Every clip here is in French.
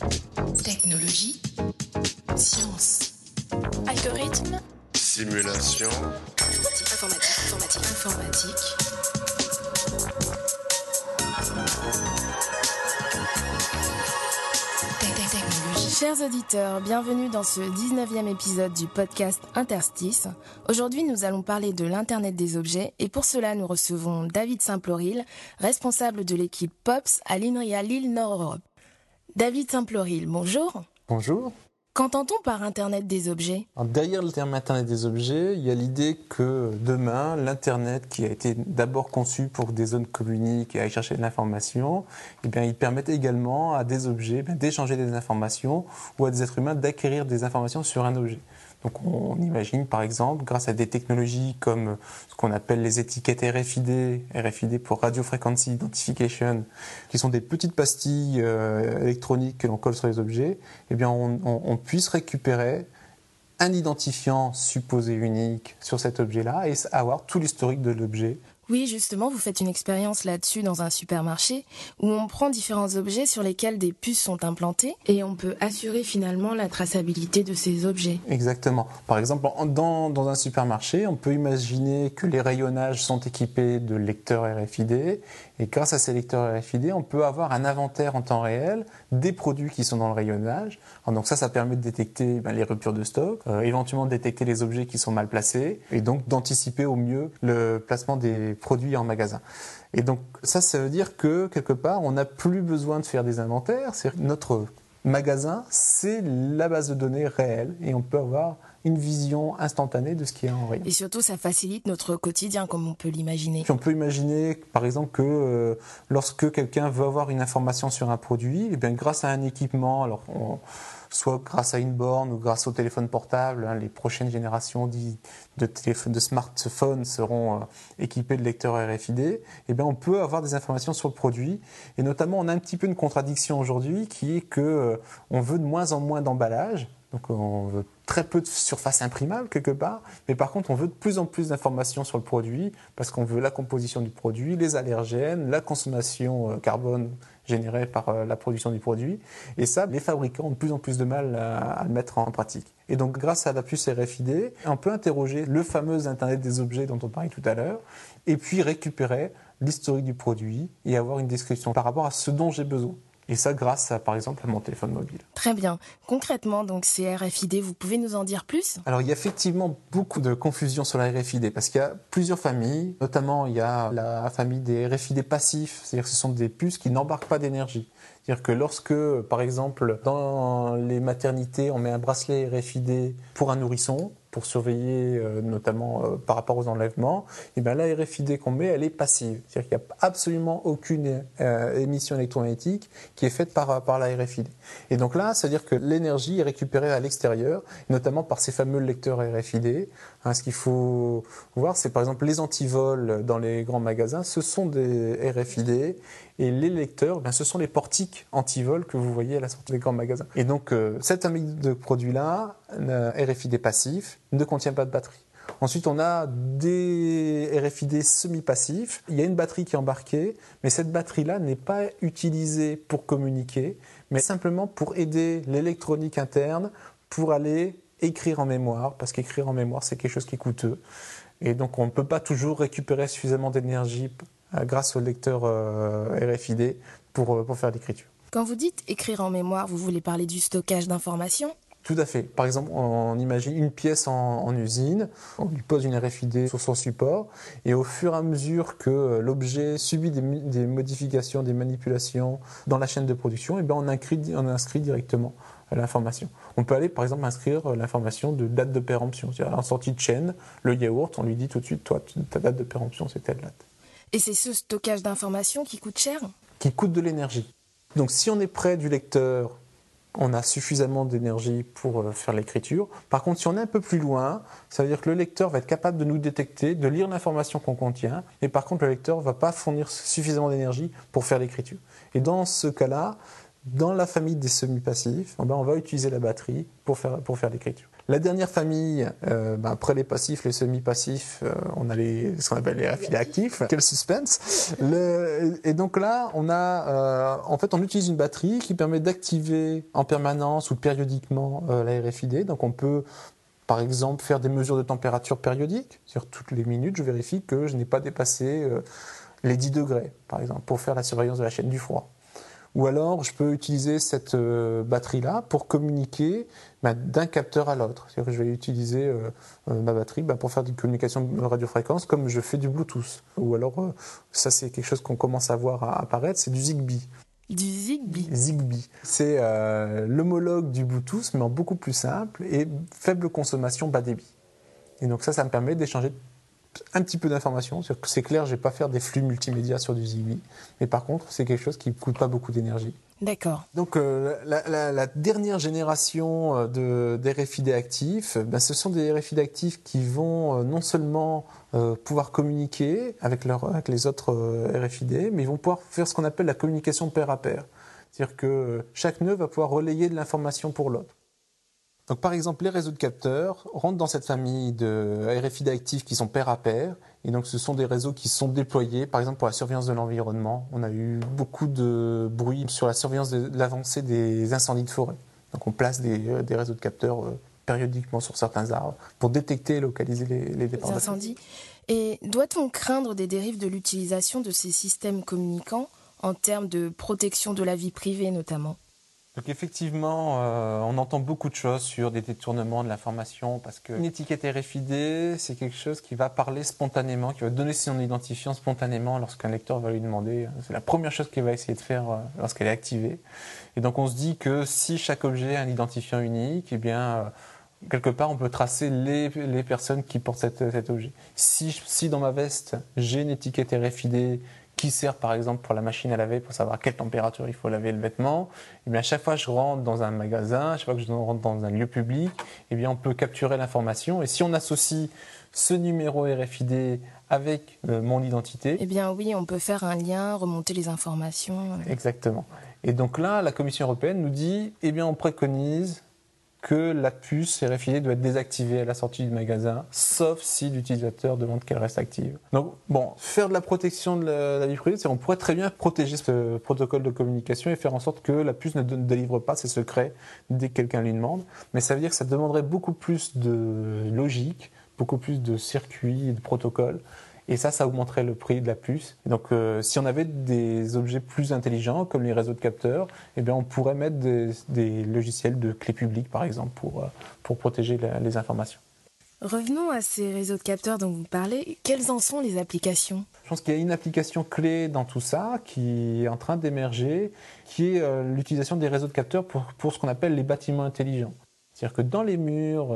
Technologie, science, algorithme, simulation, informatique. Technologie. Chers auditeurs, bienvenue dans ce 19e épisode du podcast Interstice. Aujourd'hui, nous allons parler de l'Internet des objets et pour cela, nous recevons David Saint-Ploril, responsable de l'équipe POPS à l'INRIA Lille Nord-Europe. David Saint-Ploril, bonjour. Bonjour. Qu'entend-on par Internet des objets ? Alors, derrière le terme Internet des objets, il y a l'idée que demain, l'Internet, qui a été d'abord conçu pour que des zones communiquent et aillent chercher de l'information, il permet également à des objets d'échanger des informations ou à des êtres humains d'acquérir des informations sur un objet. Donc on imagine par exemple, grâce à des technologies comme ce qu'on appelle les étiquettes RFID pour Radio Frequency Identification, qui sont des petites pastilles électroniques que l'on colle sur les objets, on puisse récupérer un identifiant supposé unique sur cet objet-là et avoir tout l'historique de l'objet. Oui, justement, vous faites une expérience là-dessus dans un supermarché où on prend différents objets sur lesquels des puces sont implantées et on peut assurer finalement la traçabilité de ces objets. Exactement. Par exemple, dans un supermarché, on peut imaginer que les rayonnages sont équipés de lecteurs RFID et grâce à ces lecteurs RFID, on peut avoir un inventaire en temps réel des produits qui sont dans le rayonnage. Alors donc ça permet de détecter les ruptures de stock, éventuellement de détecter les objets qui sont mal placés et donc d'anticiper au mieux le placement des produits en magasin. Et donc ça veut dire que quelque part, on n'a plus besoin de faire des inventaires. Notre magasin, c'est la base de données réelle et on peut avoir une vision instantanée de ce qui est en rayon. Et surtout, ça facilite notre quotidien, comme on peut l'imaginer. Puis on peut imaginer, par exemple, que lorsque quelqu'un veut avoir une information sur un produit, grâce à un équipement, soit grâce à une borne ou grâce au téléphone portable, les prochaines générations de smartphones seront équipés de lecteurs RFID, on peut avoir des informations sur le produit. Et notamment, on a un petit peu une contradiction aujourd'hui qui est que on veut de moins en moins d'emballage. Donc on veut très peu de surface imprimable quelque part, mais par contre on veut de plus en plus d'informations sur le produit parce qu'on veut la composition du produit, les allergènes, la consommation carbone générée par la production du produit. Et ça, les fabricants ont de plus en plus de mal à le mettre en pratique. Et donc grâce à la puce RFID, on peut interroger le fameux Internet des objets dont on parlait tout à l'heure et puis récupérer l'historique du produit et avoir une description par rapport à ce dont j'ai besoin. Et ça grâce par exemple à mon téléphone mobile. Très bien. Concrètement, donc ces RFID, vous pouvez nous en dire plus ? Alors il y a effectivement beaucoup de confusion sur la RFID parce qu'il y a plusieurs familles. Notamment il y a la famille des RFID passifs, c'est-à-dire que ce sont des puces qui n'embarquent pas d'énergie. C'est-à-dire que lorsque, par exemple, dans les maternités, on met un bracelet RFID pour un nourrisson, pour surveiller notamment par rapport aux enlèvements, la RFID qu'on met, elle est passive. C'est-à-dire qu'il n'y a absolument aucune émission électromagnétique qui est faite par la RFID. Et donc là, c'est-à-dire que l'énergie est récupérée à l'extérieur, notamment par ces fameux lecteurs RFID. Ce qu'il faut voir, c'est par exemple les antivols dans les grands magasins, ce sont des RFID. Et les lecteurs, ce sont les portiques anti-vol que vous voyez à la sortie des grands magasins. Et donc, cette famille de produits-là, RFID passif, ne contient pas de batterie. Ensuite, on a des RFID semi-passifs. Il y a une batterie qui est embarquée, mais cette batterie-là n'est pas utilisée pour communiquer, mais simplement pour aider l'électronique interne pour aller écrire en mémoire, parce qu'écrire en mémoire, c'est quelque chose qui est coûteux. Et donc, on ne peut pas toujours récupérer suffisamment d'énergie grâce au lecteur RFID pour faire l'écriture. Quand vous dites écrire en mémoire, vous voulez parler du stockage d'informations ? Tout à fait. Par exemple, on imagine une pièce en usine, on lui pose une RFID sur son support, et au fur et à mesure que l'objet subit des modifications, des manipulations dans la chaîne de production, on inscrit directement l'information. On peut aller, par exemple, inscrire l'information de date de péremption. C'est-à-dire, en sortie de chaîne, le yaourt, on lui dit tout de suite, toi, ta date de péremption, c'est telle date. Et c'est ce stockage d'informations qui coûte cher ? Qui coûte de l'énergie. Donc si on est près du lecteur, on a suffisamment d'énergie pour faire l'écriture. Par contre, si on est un peu plus loin, ça veut dire que le lecteur va être capable de nous détecter, de lire l'information qu'on contient, et par contre, le lecteur ne va pas fournir suffisamment d'énergie pour faire l'écriture. Et dans ce cas-là, dans la famille des semi-passifs, on va utiliser la batterie pour faire l'écriture. La dernière famille, après les passifs, les semi-passifs, on a ce qu'on appelle les RFID actifs. Quel suspense. Et donc là, on utilise une batterie qui permet d'activer en permanence ou périodiquement la RFID. Donc on peut, par exemple, faire des mesures de température périodiques. Sur toutes les minutes, je vérifie que je n'ai pas dépassé les 10 degrés, par exemple, pour faire la surveillance de la chaîne du froid. Ou alors, je peux utiliser cette batterie-là pour communiquer d'un capteur à l'autre. C'est-à-dire que je vais utiliser ma batterie pour faire des communications de radiofréquence comme je fais du Bluetooth. Ou alors, ça c'est quelque chose qu'on commence à voir apparaître, c'est du Zigbee. Du Zigbee. Zigbee. C'est l'homologue du Bluetooth, mais en beaucoup plus simple et faible consommation bas débit. Et donc ça me permet d'échanger un petit peu d'informations. C'est clair, je ne vais pas faire des flux multimédia sur du Zigbee, mais par contre, c'est quelque chose qui ne coûte pas beaucoup d'énergie. D'accord. Donc la dernière génération des RFID actifs, ce sont des RFID actifs qui vont non seulement pouvoir communiquer avec les autres RFID, mais ils vont pouvoir faire ce qu'on appelle la communication pair à pair. C'est-à-dire que chaque nœud va pouvoir relayer de l'information pour l'autre. Donc, par exemple, les réseaux de capteurs rentrent dans cette famille de RFID actifs qui sont pair à pair. Et donc, ce sont des réseaux qui sont déployés, par exemple, pour la surveillance de l'environnement. On a eu beaucoup de bruit sur la surveillance de l'avancée des incendies de forêt. Donc, on place des réseaux de capteurs périodiquement sur certains arbres pour détecter et localiser les départs d'incendie. Et doit-on craindre des dérives de l'utilisation de ces systèmes communicants en termes de protection de la vie privée, notamment ? Donc effectivement, on entend beaucoup de choses sur des détournements de l'information parce qu'une étiquette RFID, c'est quelque chose qui va parler spontanément, qui va donner son identifiant spontanément lorsqu'un lecteur va lui demander. C'est la première chose qu'il va essayer de faire lorsqu'elle est activée. Et donc on se dit que si chaque objet a un identifiant unique, eh bien quelque part on peut tracer les personnes qui portent cet objet. Si dans ma veste j'ai une étiquette RFID qui sert par exemple pour la machine à laver, pour savoir à quelle température il faut laver le vêtement, et bien à chaque fois que je rentre dans un magasin, à chaque fois que je rentre dans un lieu public, et bien on peut capturer l'information. Et si on associe ce numéro RFID avec mon identité... Eh bien oui, on peut faire un lien, remonter les informations. Exactement. Et donc là, la Commission européenne nous dit, eh bien on préconise que la puce RFID doit être désactivée à la sortie du magasin, sauf si l'utilisateur demande qu'elle reste active. Donc, faire de la protection de la vie privée, on pourrait très bien protéger ce protocole de communication et faire en sorte que la puce ne délivre pas ses secrets dès que quelqu'un lui demande. Mais ça veut dire que ça demanderait beaucoup plus de logique, beaucoup plus de circuits et de protocoles. Et ça augmenterait le prix de la puce. Et donc, si on avait des objets plus intelligents, comme les réseaux de capteurs, eh bien, on pourrait mettre des logiciels de clé publique, par exemple, pour protéger les informations. Revenons à ces réseaux de capteurs dont vous parlez. Quelles en sont les applications ? Je pense qu'il y a une application clé dans tout ça qui est en train d'émerger, qui est l'utilisation des réseaux de capteurs pour ce qu'on appelle les bâtiments intelligents. C'est-à-dire que dans les murs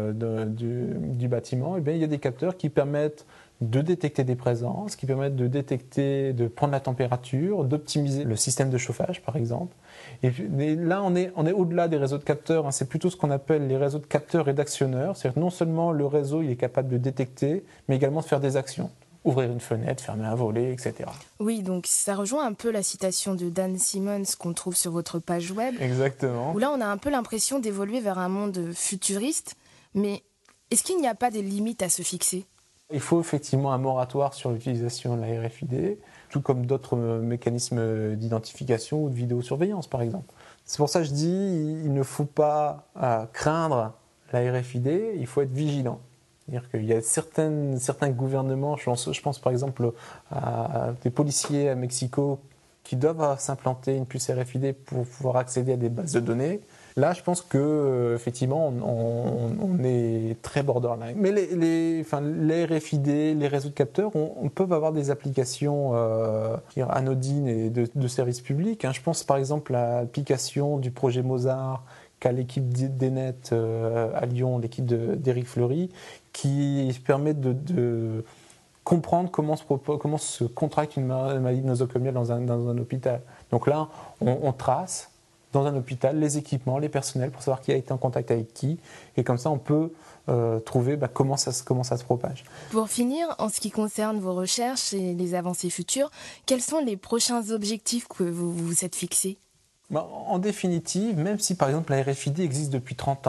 du bâtiment, eh bien, il y a des capteurs qui permettent de détecter des présences, qui permettent de prendre la température, d'optimiser le système de chauffage, par exemple. Et là, on est au-delà des réseaux de capteurs, c'est plutôt ce qu'on appelle les réseaux de capteurs et d'actionneurs. C'est-à-dire que non seulement le réseau il est capable de détecter, mais également de faire des actions. Ouvrir une fenêtre, fermer un volet, etc. Oui, donc ça rejoint un peu la citation de Dan Simmons qu'on trouve sur votre page web. Exactement. Où là, on a un peu l'impression d'évoluer vers un monde futuriste. Mais est-ce qu'il n'y a pas des limites à se fixer ? Il faut effectivement un moratoire sur l'utilisation de la RFID, tout comme d'autres mécanismes d'identification ou de vidéosurveillance, par exemple. C'est pour ça que je dis il ne faut pas craindre la RFID, il faut être vigilant. C'est-à-dire qu'il y a certains gouvernements, je pense par exemple à des policiers à Mexico qui doivent s'implanter une puce RFID pour pouvoir accéder à des bases de données. Là, je pense que effectivement, on est très borderline. Mais les RFID, les réseaux de capteurs, on peut avoir des applications anodines et de services publics. Je pense par exemple à l'application du projet Mozart qu'a l'équipe d'Enet à Lyon, l'équipe d'Éric Fleury, qui permet de comprendre comment se contracte une maladie nosocomiale dans un hôpital. Donc là, on trace dans un hôpital les équipements, les personnels pour savoir qui a été en contact avec qui. Et comme ça, on peut trouver comment ça se propage. Pour finir, en ce qui concerne vos recherches et les avancées futures, quels sont les prochains objectifs que vous vous êtes fixés ? En définitive, même si par exemple la RFID existe depuis 30 ans,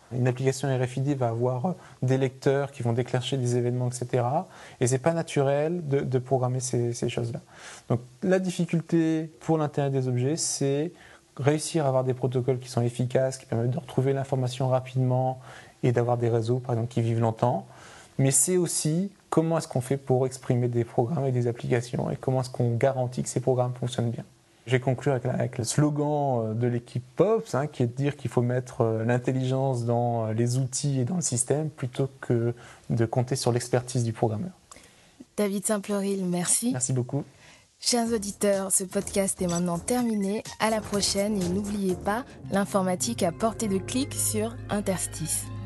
Une application RFID va avoir des lecteurs qui vont déclencher des événements, etc. Et c'est pas naturel de programmer ces choses-là. Donc la difficulté pour l'Internet des objets, c'est réussir à avoir des protocoles qui sont efficaces, qui permettent de retrouver l'information rapidement et d'avoir des réseaux, par exemple, qui vivent longtemps. Mais c'est aussi comment est-ce qu'on fait pour exprimer des programmes et des applications et comment est-ce qu'on garantit que ces programmes fonctionnent bien. J'ai conclu avec le slogan de l'équipe POPS, qui est de dire qu'il faut mettre l'intelligence dans les outils et dans le système plutôt que de compter sur l'expertise du programmeur. David Saint-Pleuril, merci. Merci beaucoup. Chers auditeurs, ce podcast est maintenant terminé. À la prochaine et n'oubliez pas, l'informatique à portée de clic sur Interstice.